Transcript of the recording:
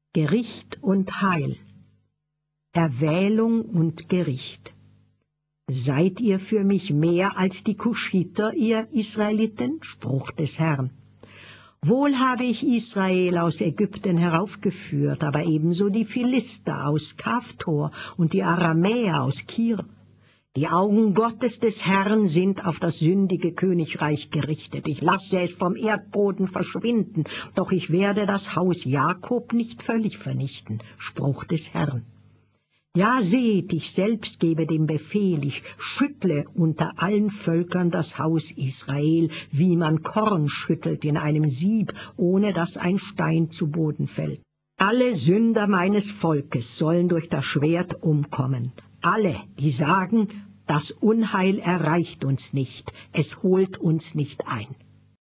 Gericht und Heil, Erwählung und Gericht. Seid ihr für mich mehr als die Kuschiter, ihr Israeliten? Spruch des Herrn. Wohl habe ich Israel aus Ägypten heraufgeführt, aber ebenso die Philister aus Kaftor und die Aramäer aus Kir. Die Augen Gottes des Herrn sind auf das sündige Königreich gerichtet. Ich lasse es vom Erdboden verschwinden, doch ich werde das Haus Jakob nicht völlig vernichten. Spruch des Herrn. Ja, seht, ich selbst gebe den Befehl, ich schüttle unter allen Völkern das Haus Israel, wie man Korn schüttelt in einem Sieb, ohne dass ein Stein zu Boden fällt. Alle Sünder meines Volkes sollen durch das Schwert umkommen. Alle, die sagen, das Unheil erreicht uns nicht, es holt uns nicht ein.